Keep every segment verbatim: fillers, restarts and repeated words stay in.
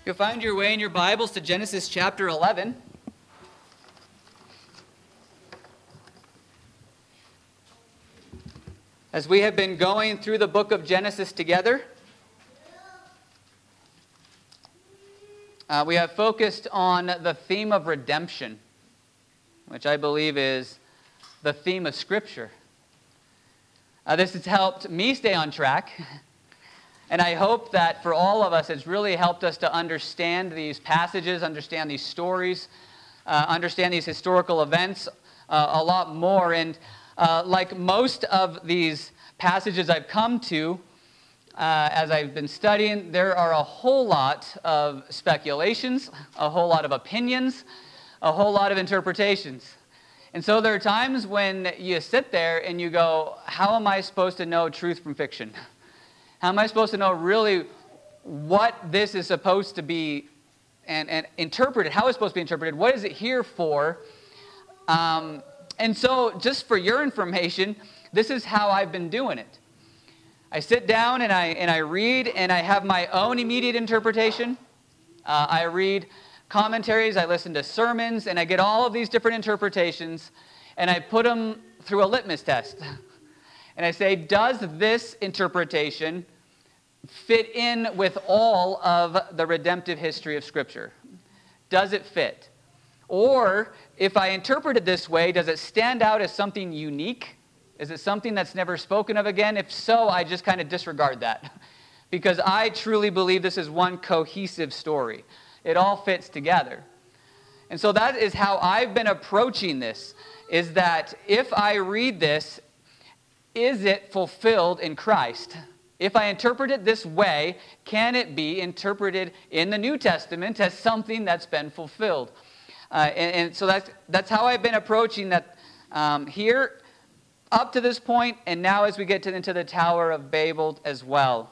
You'll find your way in your Bibles to Genesis chapter eleven. As we have been going through the book of Genesis together, uh, we have focused on the theme of redemption, which I believe is the theme of Scripture. Uh, this has helped me stay on track. And I hope that for all of us, it's really helped us to understand these passages, understand these stories, uh, understand these historical events uh, a lot more. And uh, like most of these passages I've come to, uh, as I've been studying, there are a whole lot of speculations, a whole lot of opinions, a whole lot of interpretations. And so there are times when you sit there and you go, how am I supposed to know truth from fiction? How am I supposed to know really what this is supposed to be and, and interpreted, how it's supposed to be interpreted, what is it here for? Um, and so just for your information, this is how I've been doing it. I sit down and I, and I read and I have my own immediate interpretation. Uh, I read commentaries, I listen to sermons, and I get all of these different interpretations and I put them through a litmus test. And I say, does this interpretation fit in with all of the redemptive history of Scripture? Does it fit? Or, if I interpret it this way, does it stand out as something unique? Is it something that's never spoken of again? If so, I just kind of disregard that. Because I truly believe this is one cohesive story. It all fits together. And so that is how I've been approaching this, is that if I read this, is it fulfilled in Christ? If I interpret it this way, can it be interpreted in the New Testament as something that's been fulfilled? Uh, and, and so that's, that's how I've been approaching that um, here up to this point, and now as we get to, into the Tower of Babel as well.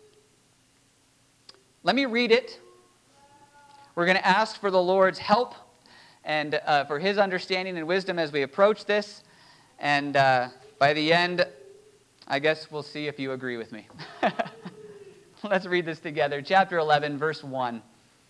Let me read it. We're going to ask for the Lord's help and uh, for His understanding and wisdom as we approach this. And uh, by the end, I guess we'll see if you agree with me. Let's read this together. Chapter eleven, verse one.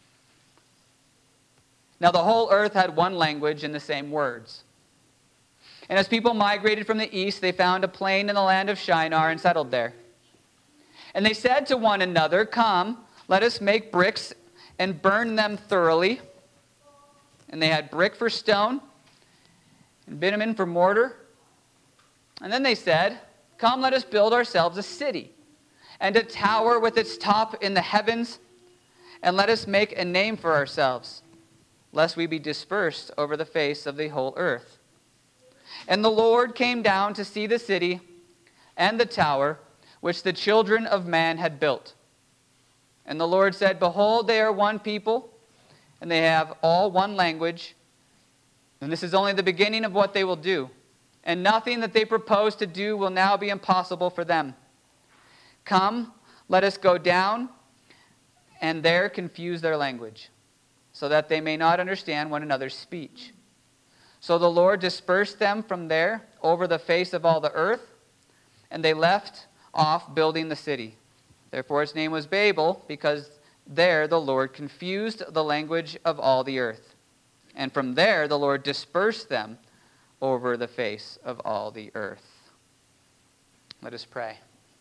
Now the whole earth had one language and the same words. And as people migrated from the east, they found a plain in the land of Shinar and settled there. And they said to one another, "Come, let us make bricks and burn them thoroughly." And they had brick for stone and bitumen for mortar. And then they said, "Come, let us build ourselves a city, and a tower with its top in the heavens, and let us make a name for ourselves, lest we be dispersed over the face of the whole earth." And the Lord came down to see the city and the tower which the children of man had built. And the Lord said, "Behold, they are one people, and they have all one language, and this is only the beginning of what they will do. And nothing that they propose to do will now be impossible for them. Come, let us go down and there confuse their language, so that they may not understand one another's speech." So the Lord dispersed them from there over the face of all the earth, and they left off building the city. Therefore its name was Babel, because there the Lord confused the language of all the earth. And from there the Lord dispersed them over the face of all the earth. Let us pray.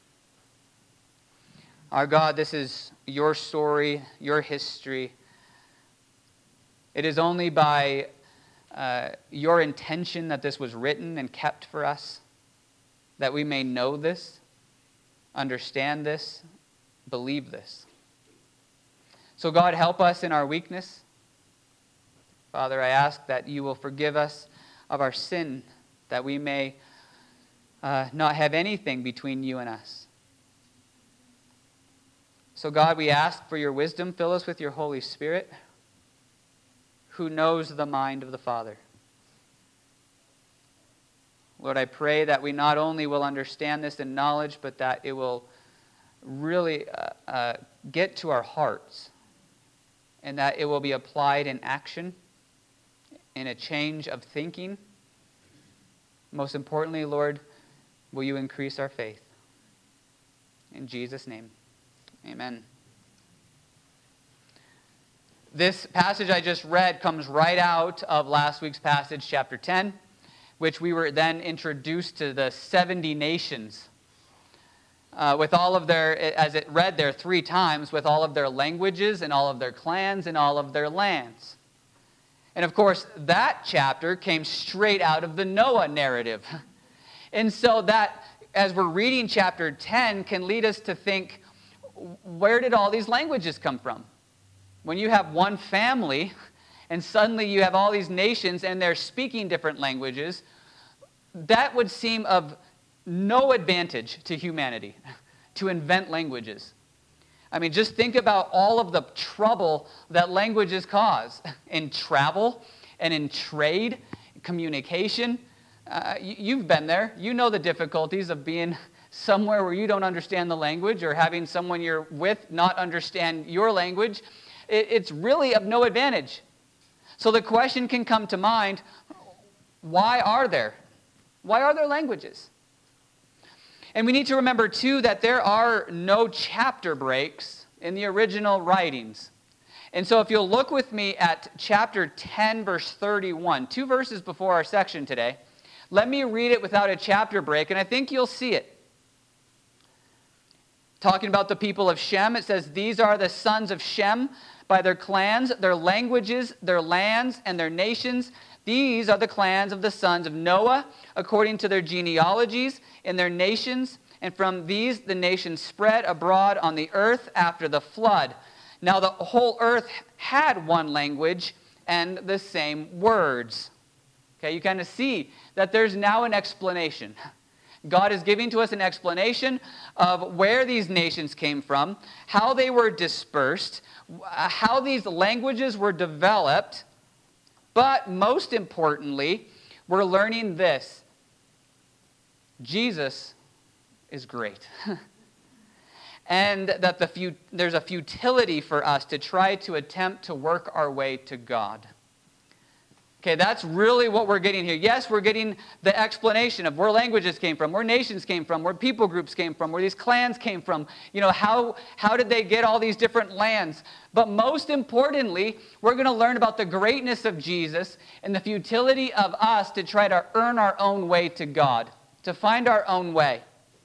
Our God, this is your story, your history. It is only by uh, your intention that this was written and kept for us, that we may know this, understand this, believe this. So God, help us in our weakness. Father, I ask that you will forgive us of our sin, that we may uh, not have anything between you and us. So God, we ask for your wisdom. Fill us with your Holy Spirit, who knows the mind of the Father. Lord, I pray that we not only will understand this in knowledge, but that it will really uh, uh, get to our hearts, and that it will be applied in action, in a change of thinking. Most importantly, Lord, will you increase our faith? In Jesus' name, amen. This passage I just read comes right out of last week's passage, chapter ten, which we were then introduced to the seventy nations. Uh, with all of their, as it read there three times, with all of their languages and all of their clans and all of their lands. And of course, that chapter came straight out of the Noah narrative. And so that, as we're reading chapter ten, can lead us to think, where did all these languages come from? When you have one family, and suddenly you have all these nations, and they're speaking different languages, that would seem of no advantage to humanity, to invent languages. I mean, just think about all of the trouble that languages cause in travel and in trade, communication. Uh, you, you've been there. You know the difficulties of being somewhere where you don't understand the language, or having someone you're with not understand your language. It, it's really of no advantage. So the question can come to mind, why are there? Why are there languages? And we need to remember, too, that there are no chapter breaks in the original writings. And so if you'll look with me at chapter ten, verse thirty-one, two verses before our section today, let me read it without a chapter break, and I think you'll see it. Talking about the people of Shem, it says, "These are the sons of Shem by their clans, their languages, their lands, and their nations. These are the clans of the sons of Noah, according to their genealogies in their nations. And from these the nations spread abroad on the earth after the flood. Now the whole earth had one language and the same words." Okay, you kind of see that there's now an explanation. God is giving to us an explanation of where these nations came from, how they were dispersed, how these languages were developed. But most importantly, we're learning this: Jesus is great. And that the fut- there's a futility for us to try to attempt to work our way to God. Okay, that's really what we're getting here. Yes, we're getting the explanation of where languages came from, where nations came from, where people groups came from, where these clans came from. You know, how, how did they get all these different lands? But most importantly, we're going to learn about the greatness of Jesus and the futility of us to try to earn our own way to God, to find our own way.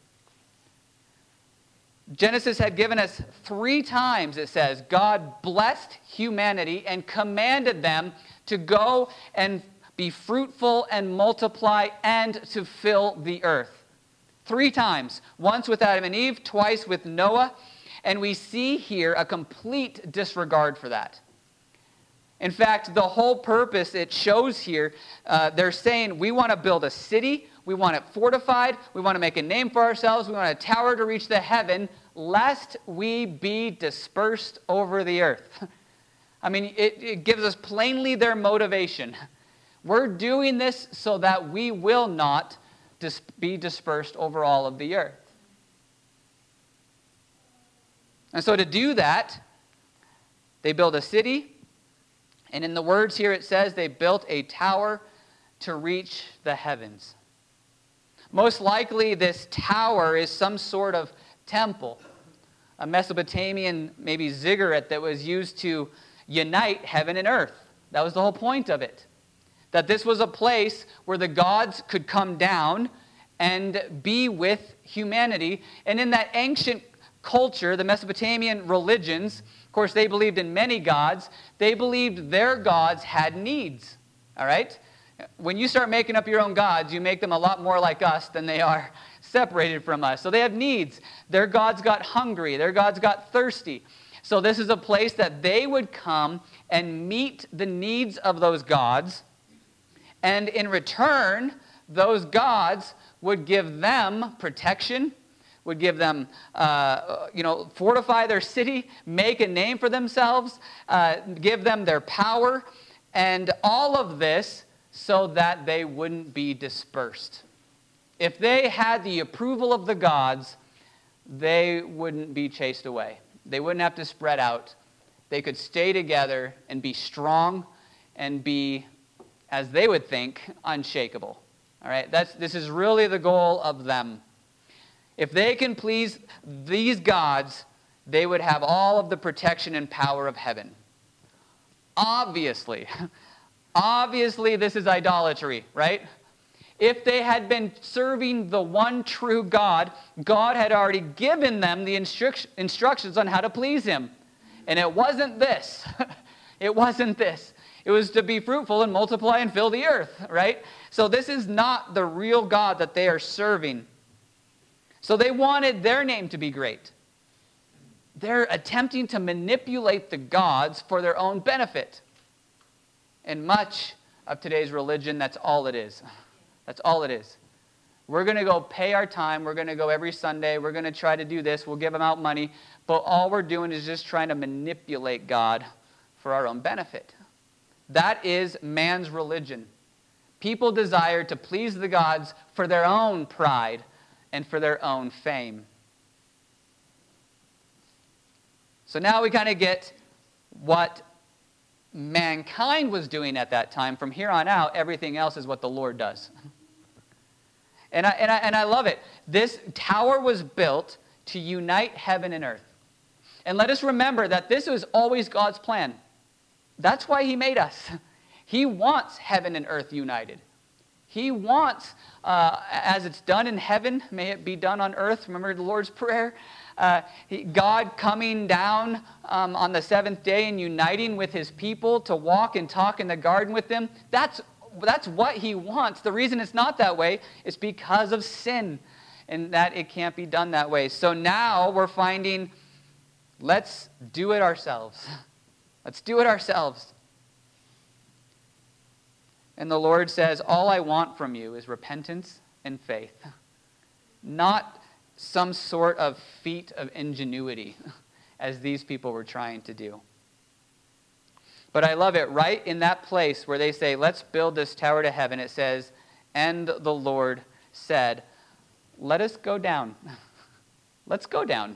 Genesis had given us three times, it says, God blessed humanity and commanded them to go and be fruitful and multiply and to fill the earth. Three times. Once with Adam and Eve, twice with Noah. And we see here a complete disregard for that. In fact, the whole purpose it shows here, uh, they're saying we want to build a city, we want it fortified, we want to make a name for ourselves, we want a tower to reach the heaven, lest we be dispersed over the earth. I mean, it, it gives us plainly their motivation. We're doing this so that we will not dis- be dispersed over all of the earth. And so to do that, they build a city, and in the words here it says they built a tower to reach the heavens. Most likely this tower is some sort of temple, a Mesopotamian maybe ziggurat that was used to unite heaven and earth. That was the whole point of it. That this was a place where the gods could come down and be with humanity. And in that ancient culture, the Mesopotamian religions, of course, they believed in many gods. They believed their gods had needs. All right? When you start making up your own gods, you make them a lot more like us than they are separated from us. So they have needs. Their gods got hungry. Their gods got thirsty. So this is a place that they would come and meet the needs of those gods. And in return, those gods would give them protection, would give them, uh, you know, fortify their city, make a name for themselves, uh, give them their power, and all of this so that they wouldn't be dispersed. If they had the approval of the gods, they wouldn't be chased away. They wouldn't have to spread out. They could stay together and be strong and be, as they would think, unshakable. All right, that's this is really the goal of them. If they can please these gods, they would have all of the protection and power of heaven. obviously, obviously this is idolatry, right? If they had been serving the one true God, God had already given them the instruc- instructions on how to please him. And it wasn't this. It wasn't this. It was to be fruitful and multiply and fill the earth, right? So this is not the real God that they are serving. So they wanted their name to be great. They're attempting to manipulate the gods for their own benefit. And much of today's religion, that's all it is. That's all it is. We're going to go pay our time. We're going to go every Sunday. We're going to try to do this. We'll give them out money. But all we're doing is just trying to manipulate God for our own benefit. That is man's religion. People desire to please the gods for their own pride and for their own fame. So now we kind of get what mankind was doing at that time. From here on out, everything else is what the Lord does. And I, and I, and I love it. This tower was built to unite heaven and earth. And let us remember that this was always God's plan. That's why he made us. He wants heaven and earth united. He wants, uh, as it's done in heaven, may it be done on earth. Remember the Lord's Prayer? Uh, he, God coming down um, on the seventh day and uniting with his people to walk and talk in the garden with them. That's, that's what he wants. The reason it's not that way is because of sin and that it can't be done that way. So now we're finding, let's do it ourselves. Let's do it ourselves. And the Lord says, all I want from you is repentance and faith. Not some sort of feat of ingenuity, as these people were trying to do. But I love it. Right in that place where they say, let's build this tower to heaven, it says, and the Lord said, let us go down. Let's go down.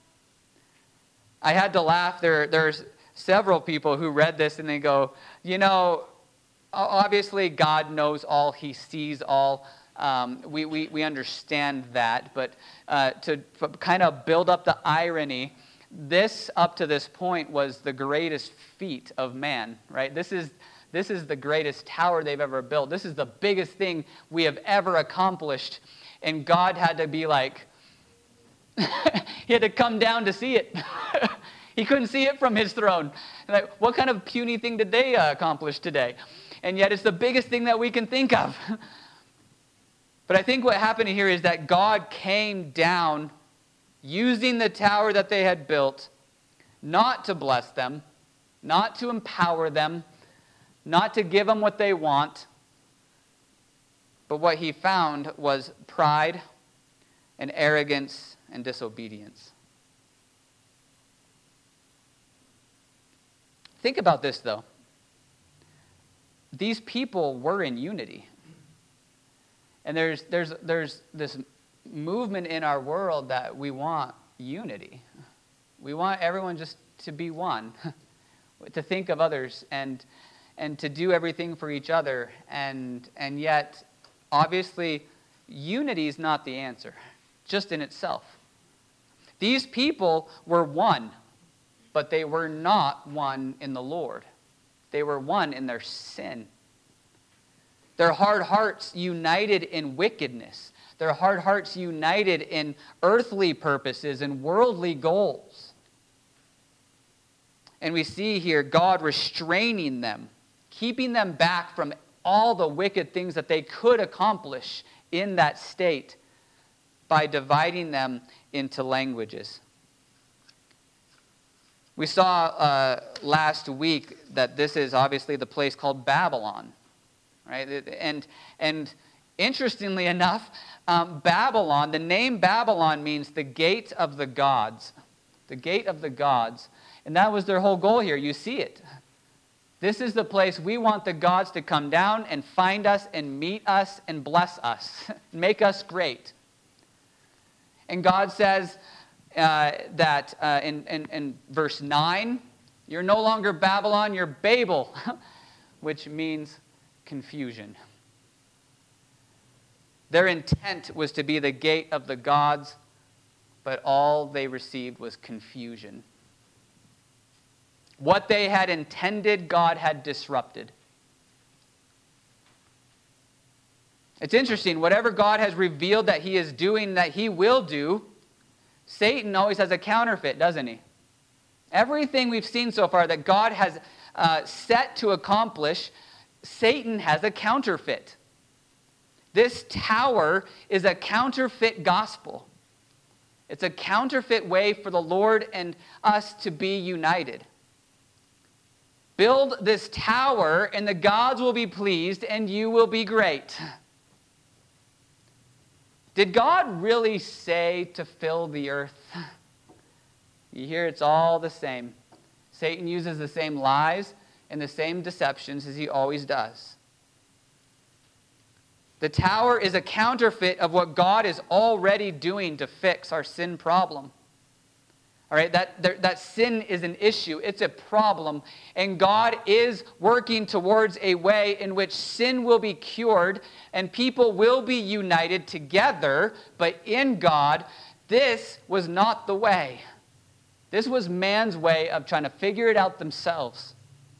I had to laugh. There, there's several people who read this and they go, you know, obviously God knows all. He sees all. Um, we, we, we understand that. But uh, to kind of build up the irony, this up to this point was the greatest feat of man, right? This is, this is the greatest tower they've ever built. This is the biggest thing we have ever accomplished. And God had to be like, he had to come down to see it. He couldn't see it from his throne. Like, what kind of puny thing did they uh, accomplish today? And yet it's the biggest thing that we can think of. But I think what happened here is that God came down using the tower that they had built, not to bless them, not to empower them, not to give them what they want. But what he found was pride and arrogance and disobedience. Think about this, though. These people were in unity. And there's, there's, there's this movement in our world that we want unity. We want everyone just to be one, to think of others and, and to do everything for each other. And, and yet, obviously, unity is not the answer, just in itself. These people were one, but they were not one in the Lord. They were one in their sin. Their hard hearts united in wickedness. Their hard hearts united in earthly purposes and worldly goals. And we see here God restraining them, keeping them back from all the wicked things that they could accomplish in that state by dividing them into languages. We saw uh, last week that this is obviously the place called Babylon, right? And, and interestingly enough, um, Babylon, the name Babylon means the gate of the gods. The gate of the gods. And that was their whole goal here. You see it. This is the place we want the gods to come down and find us and meet us and bless us, make us great. And God says uh, that uh, in, in, in verse nine, you're no longer Babylon, you're Babel, which means confusion. Their intent was to be the gate of the gods, but all they received was confusion. What they had intended, God had disrupted. It's interesting, whatever God has revealed that he is doing, that he will do, Satan always has a counterfeit, doesn't he? Everything we've seen so far that God has uh, set to accomplish, Satan has a counterfeit. This tower is a counterfeit gospel. It's a counterfeit way for the Lord and us to be united. Build this tower and the gods will be pleased and you will be great. Did God really say to fill the earth? You hear it's all the same. Satan uses the same lies and the same deceptions as he always does. The tower is a counterfeit of what God is already doing to fix our sin problem. All right, that, that sin is an issue. It's a problem. And God is working towards a way in which sin will be cured and people will be united together. But in God, this was not the way. This was man's way of trying to figure it out themselves.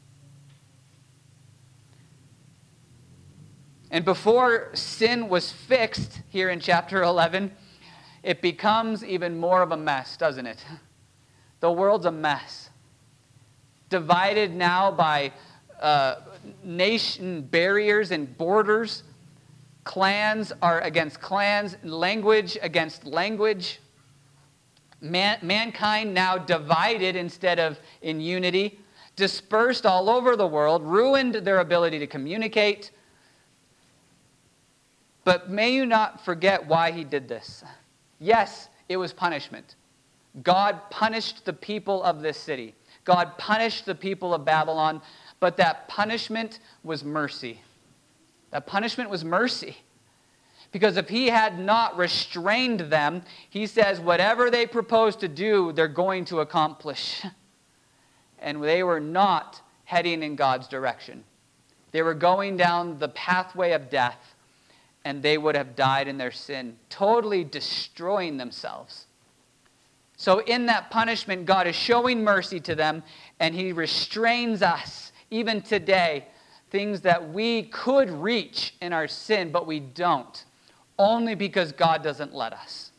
And before sin was fixed here in chapter eleven, it becomes even more of a mess, doesn't it? The world's a mess. Divided now by uh, nation barriers and borders. Clans are against clans, language against language. Man, mankind now divided instead of in unity. Dispersed all over the world, ruined their ability to communicate. But may you not forget why he did this. Yes, it was punishment. God punished the people of this city. God punished the people of Babylon, but that punishment was mercy. That punishment was mercy. Because if he had not restrained them, he says whatever they propose to do, they're going to accomplish. And they were not heading in God's direction. They were going down the pathway of death, and they would have died in their sin, totally destroying themselves. So in that punishment, God is showing mercy to them, and he restrains us, even today, things that we could reach in our sin, but we don't, only because God doesn't let us.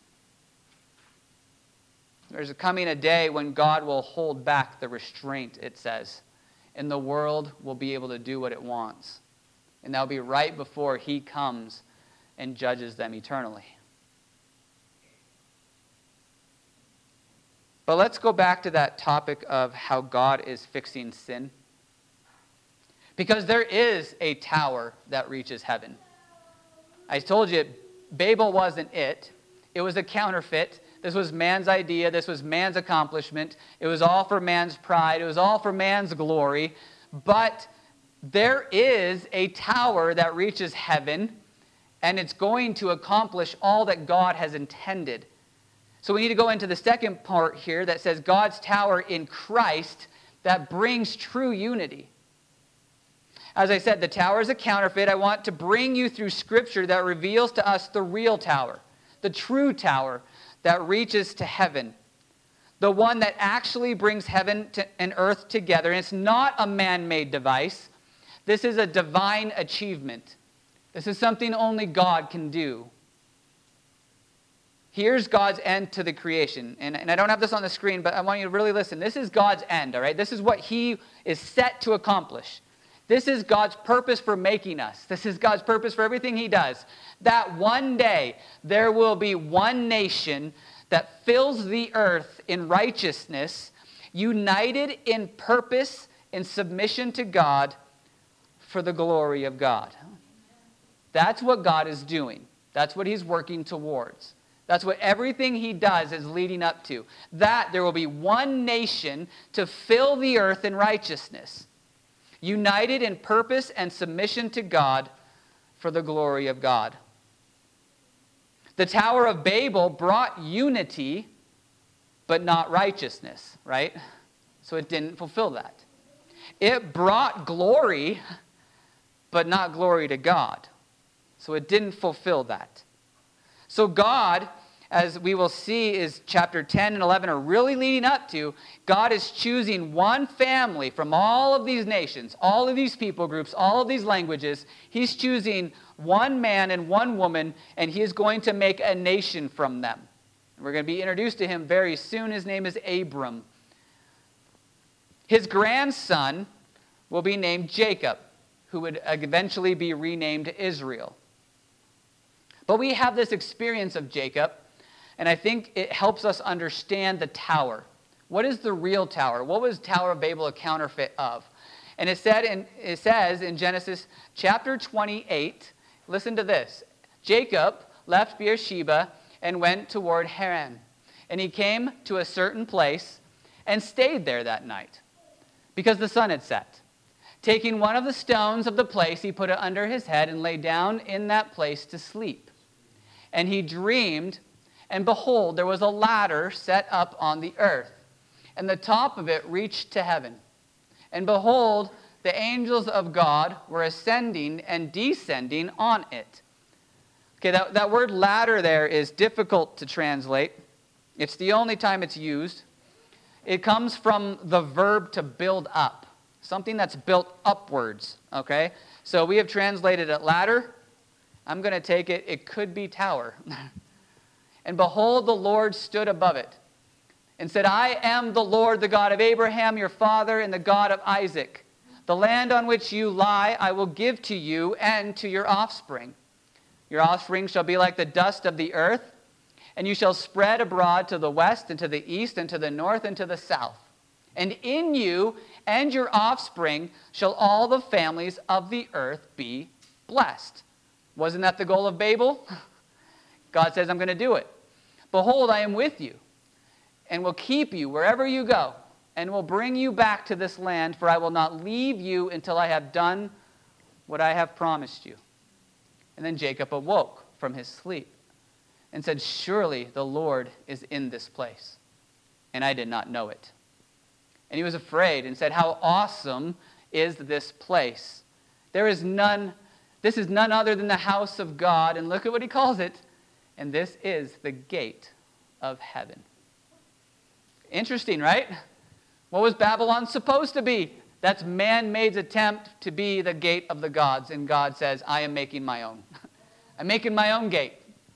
There's coming a day when God will hold back the restraint, it says, and the world will be able to do what it wants. And that'll be right before he comes and judges them eternally. But let's go back to that topic of how God is fixing sin. Because there is a tower that reaches heaven. I told you, Babel wasn't it. It was a counterfeit. This was man's idea. This was man's accomplishment. It was all for man's pride. It was all for man's glory. But there is a tower that reaches heaven, and it's going to accomplish all that God has intended. So we need to go into the second part here that says God's tower in Christ that brings true unity. As I said, the tower is a counterfeit. I want to bring you through Scripture that reveals to us the real tower, the true tower that reaches to heaven, the one that actually brings heaven to, and earth together. And it's not a man-made device. This is a divine achievement. This is something only God can do. Here's God's end to the creation. And, and I don't have this on the screen, but I want you to really listen. This is God's end, all right? This is what he is set to accomplish. This is God's purpose for making us. This is God's purpose for everything he does. That one day there will be one nation that fills the earth in righteousness, united in purpose and submission to God for the glory of God. That's what God is doing. That's what he's working towards. That's what everything he does is leading up to. That there will be one nation to fill the earth in righteousness, united in purpose and submission to God for the glory of God. The Tower of Babel brought unity, but not righteousness, right? So it didn't fulfill that. It brought glory, but not glory to God. So it didn't fulfill that. So God, as we will see, is chapter ten and eleven are really leading up to. God is choosing one family from all of these nations, all of these people groups, all of these languages. He's choosing one man and one woman, and he is going to make a nation from them. We're going to be introduced to him very soon. His name is Abram. His grandson will be named Jacob, who would eventually be renamed Israel. But we have this experience of Jacob, and I think it helps us understand the tower. What is the real tower? What was Tower of Babel a counterfeit of? And it said in, it says in Genesis chapter twenty-eight, listen to this. Jacob left Beersheba and went toward Haran. And he came to a certain place and stayed there that night, because the sun had set. Taking one of the stones of the place, he put it under his head and lay down in that place to sleep. And he dreamed, and behold, there was a ladder set up on the earth, and the top of it reached to heaven. And behold, the angels of God were ascending and descending on it. Okay, that, that word ladder there is difficult to translate. It's the only time it's used. It comes from the verb to build up, something that's built upwards, okay? So we have translated it ladder. I'm going to take it, it could be tower. And behold, the Lord stood above it and said, I am the Lord, the God of Abraham, your father, and the God of Isaac. The land on which you lie I will give to you and to your offspring. Your offspring shall be like the dust of the earth, and you shall spread abroad to the west and to the east and to the north and to the south. And in you and your offspring shall all the families of the earth be blessed. Wasn't that the goal of Babel? God says, I'm going to do it. Behold, I am with you, and will keep you wherever you go, and will bring you back to this land, for I will not leave you until I have done what I have promised you. And then Jacob awoke from his sleep and said, surely the Lord is in this place, and I did not know it. And he was afraid and said, how awesome is this place? There is none, this is none other than the house of God, and look at what he calls it, and this is the gate of heaven. Interesting, right? What was Babylon supposed to be? That's man-made's attempt to be the gate of the gods. And God says, I am making my own. I'm making my own gate.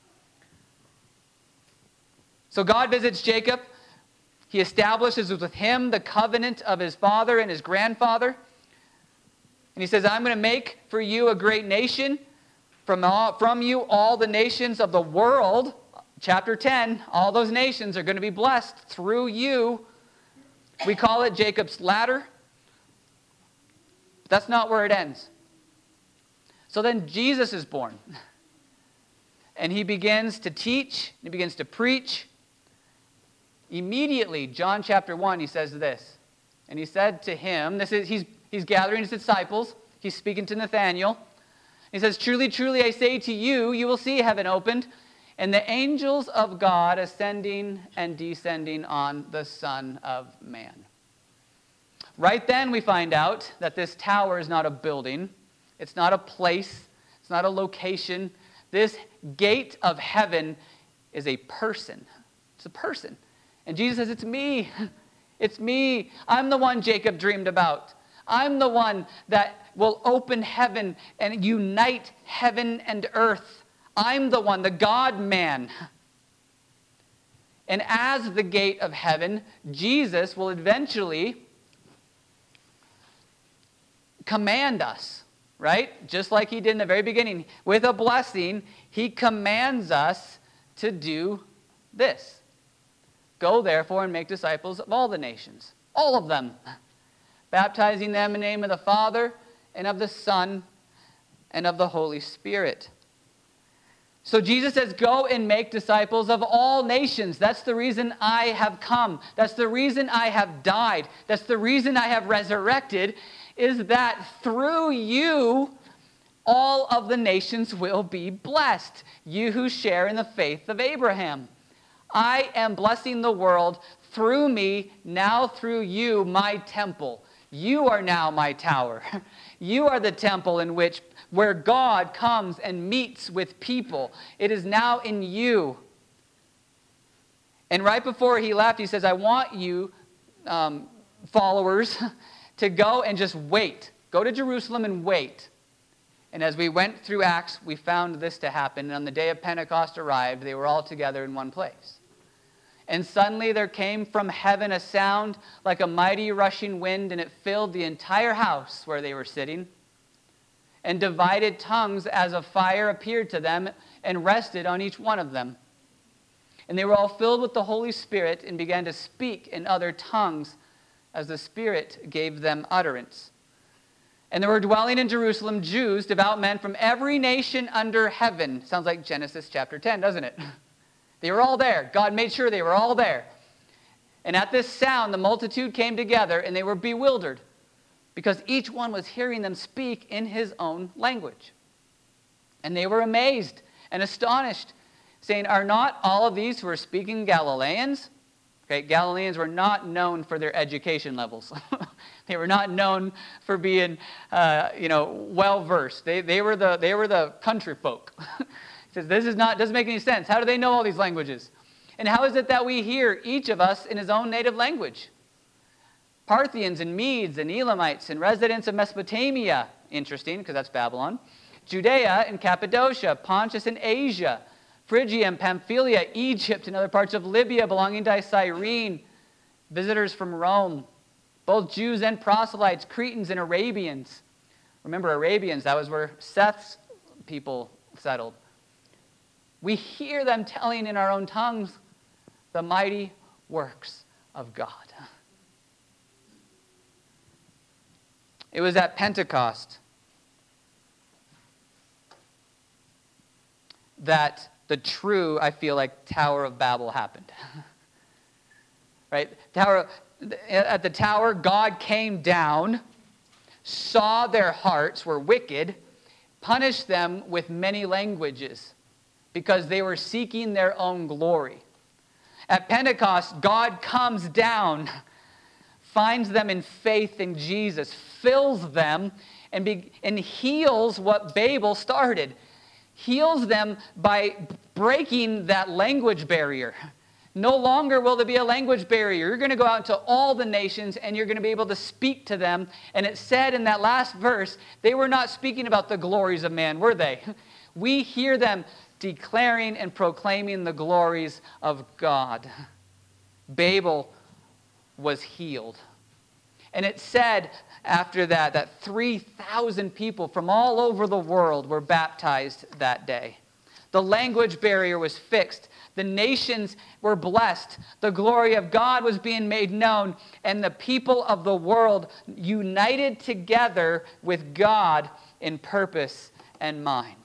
So God visits Jacob. He establishes with him the covenant of his father and his grandfather. And he says, I'm going to make for you a great nation. From, all, from you all the nations of the world, chapter ten, all those nations are going to be blessed through you. We call it Jacob's ladder. But that's not where it ends. So then Jesus is born. And he begins to teach. He begins to preach. Immediately, John chapter one, he says this. And he said to him, this is he's, he's gathering his disciples. He's speaking to Nathanael. He says, truly, truly, I say to you, you will see heaven opened, and the angels of God ascending and descending on the Son of Man. Right then we find out that this tower is not a building. It's not a place. It's not a location. This gate of heaven is a person. It's a person. And Jesus says, it's me. It's me. I'm the one Jacob dreamed about. I'm the one that will open heaven and unite heaven and earth. I'm the one, the God-man. And as the gate of heaven, Jesus will eventually command us, right? Just like he did in the very beginning. With a blessing, he commands us to do this. Go, therefore, and make disciples of all the nations. All of them. Baptizing them in the name of the Father, and of the Son, and of the Holy Spirit. So Jesus says, go and make disciples of all nations. That's the reason I have come. That's the reason I have died. That's the reason I have resurrected, is that through you, all of the nations will be blessed. You who share in the faith of Abraham. I am blessing the world through me, now through you, my temple. You are now my tower. You are the temple in which, where God comes and meets with people. It is now in you. And right before he left, he says, I want you, um, followers, to go and just wait. Go to Jerusalem and wait. And as we went through Acts, we found this to happen. And on the day of Pentecost arrived, they were all together in one place. And suddenly there came from heaven a sound like a mighty rushing wind, and it filled the entire house where they were sitting. And divided tongues as of fire appeared to them and rested on each one of them. And they were all filled with the Holy Spirit and began to speak in other tongues as the Spirit gave them utterance. And there were dwelling in Jerusalem Jews, devout men from every nation under heaven. Sounds like Genesis chapter ten, doesn't it? They were all there. God made sure they were all there. And at this sound, the multitude came together, and they were bewildered, because each one was hearing them speak in his own language. And they were amazed and astonished, saying, are not all of these who are speaking Galileans? Okay, Galileans were not known for their education levels. They were not known for being, uh, you know, well-versed. They, they, were the, they were the country folk. He says, this is not, doesn't make any sense. How do they know all these languages? And how is it that we hear each of us in his own native language? Parthians and Medes and Elamites and residents of Mesopotamia, interesting because that's Babylon, Judea and Cappadocia, Pontus and Asia, Phrygia and Pamphylia, Egypt and other parts of Libya belonging to Cyrene, visitors from Rome, both Jews and proselytes, Cretans and Arabians. Remember Arabians, that was where Seth's people settled. We hear them telling in our own tongues the mighty works of God. It was at Pentecost that the true, I feel like, Tower of Babel happened. Right? Tower, at the tower, God came down, saw their hearts were wicked, punished them with many languages because they were seeking their own glory. At Pentecost, God comes down, finds them in faith in Jesus, fills them, and, be, and heals what Babel started. Heals them by breaking that language barrier. No longer will there be a language barrier. You're going to go out to all the nations and you're going to be able to speak to them. And it said in that last verse, they were not speaking about the glories of man, were they? We hear them declaring and proclaiming the glories of God. Babel was healed. And it said after that that three thousand people from all over the world were baptized that day. The language barrier was fixed. The nations were blessed. The glory of God was being made known. And the people of the world united together with God in purpose and mind.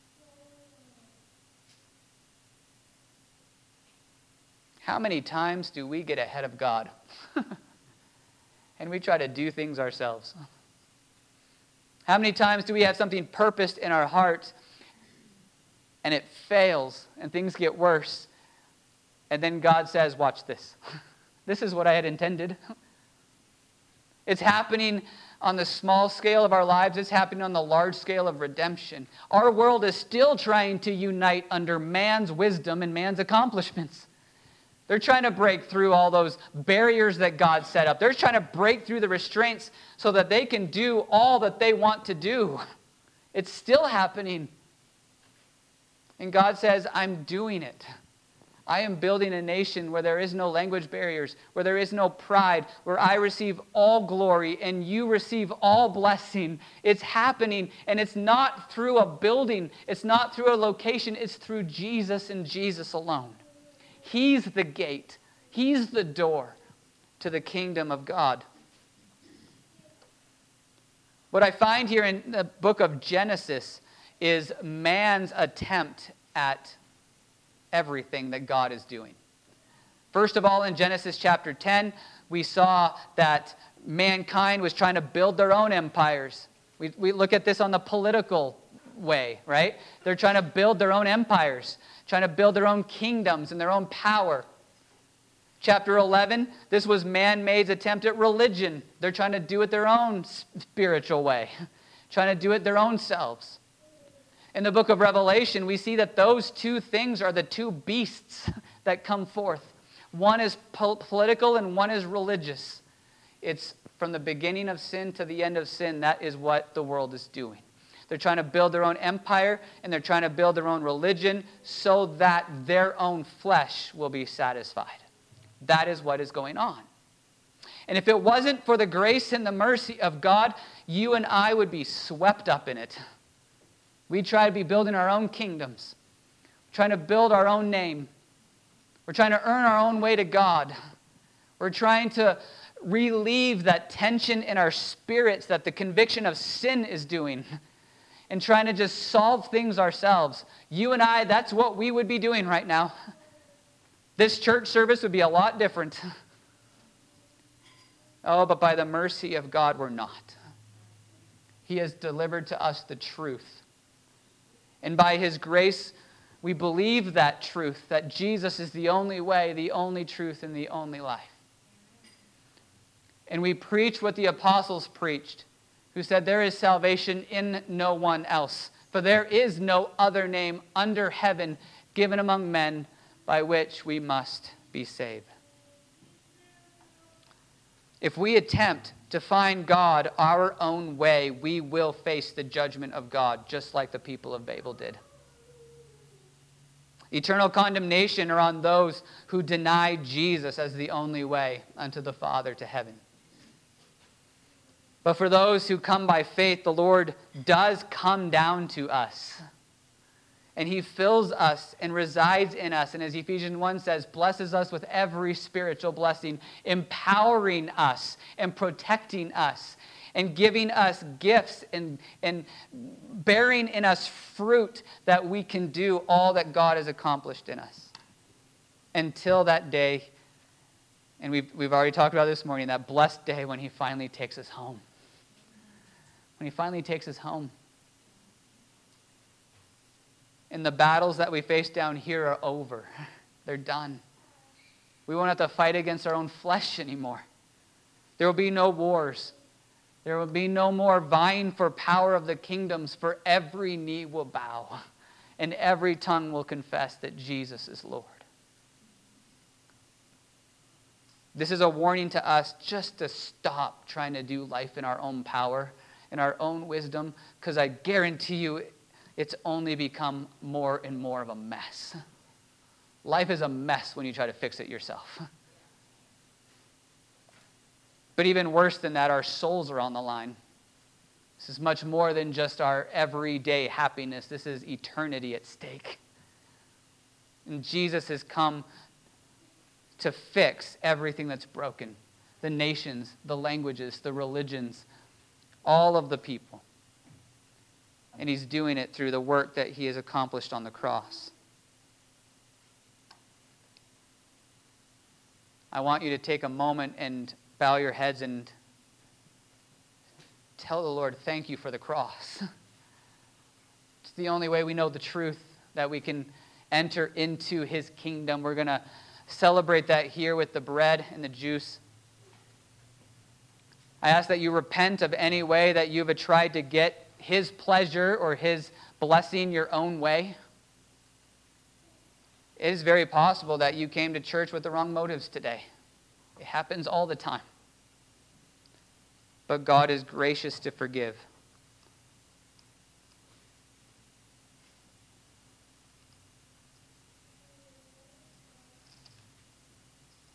How many times do we get ahead of God? And we try to do things ourselves? How many times do we have something purposed in our hearts and it fails and things get worse? And then God says, watch this. This is what I had intended. It's happening on the small scale of our lives. It's happening on the large scale of redemption. Our world is still trying to unite under man's wisdom and man's accomplishments. They're trying to break through all those barriers that God set up. They're trying to break through the restraints so that they can do all that they want to do. It's still happening. And God says, I'm doing it. I am building a nation where there is no language barriers, where there is no pride, where I receive all glory and you receive all blessing. It's happening, and it's not through a building. It's not through a location. It's through Jesus and Jesus alone. He's the gate. He's the door to the kingdom of God. What I find here in the book of Genesis is man's attempt at everything that God is doing. First of all, in Genesis chapter ten, we saw that mankind was trying to build their own empires. We, we look at this on the political way, right? They're trying to build their own empires, trying to build their own kingdoms and their own power. Chapter eleven, this was man-made's attempt at religion. They're trying to do it their own spiritual way, trying to do it their own selves. In the book of Revelation, we see that those two things are the two beasts that come forth. One is po- political and one is religious. It's from the beginning of sin to the end of sin. That is what the world is doing. They're trying to build their own empire, and they're trying to build their own religion so that their own flesh will be satisfied. That is what is going on. And if it wasn't for the grace and the mercy of God, you and I would be swept up in it. We try to be building our own kingdoms, trying to build our own name. We're trying to earn our own way to God. We're trying to relieve that tension in our spirits that the conviction of sin is doing, and trying to just solve things ourselves. You and I, that's what we would be doing right now. This church service would be a lot different. Oh, but by the mercy of God, we're not. He has delivered to us the truth. And by His grace, we believe that truth, that Jesus is the only way, the only truth, and the only life. And we preach what the apostles preached, who said, there is salvation in no one else, for there is no other name under heaven given among men by which we must be saved. If we attempt to find God our own way, we will face the judgment of God, just like the people of Babel did. Eternal condemnation are on those who deny Jesus as the only way unto the Father to heaven. But for those who come by faith, the Lord does come down to us. And He fills us and resides in us. And as Ephesians one says, blesses us with every spiritual blessing, empowering us and protecting us and giving us gifts and, and bearing in us fruit that we can do all that God has accomplished in us. Until that day, and we've, we've already talked about this morning, that blessed day when He finally takes us home. When He finally takes us home. And the battles that we face down here are over. They're done. We won't have to fight against our own flesh anymore. There will be no wars. There will be no more vying for power of the kingdoms, for every knee will bow and every tongue will confess that Jesus is Lord. This is a warning to us just to stop trying to do life in our own power, in our own wisdom, because I guarantee you it's only become more and more of a mess. Life is a mess when you try to fix it yourself. But even worse than that, our souls are on the line. This is much more than just our everyday happiness. This is eternity at stake. And Jesus has come to fix everything that's broken. The nations, the languages, the religions, all of the people. And He's doing it through the work that He has accomplished on the cross. I want you to take a moment and bow your heads and tell the Lord, thank you for the cross. It's the only way we know the truth, that we can enter into His kingdom. We're going to celebrate that here with the bread and the juice. I ask that you repent of any way that you've tried to get His pleasure or His blessing your own way. It is very possible that you came to church with the wrong motives today. It happens all the time. But God is gracious to forgive.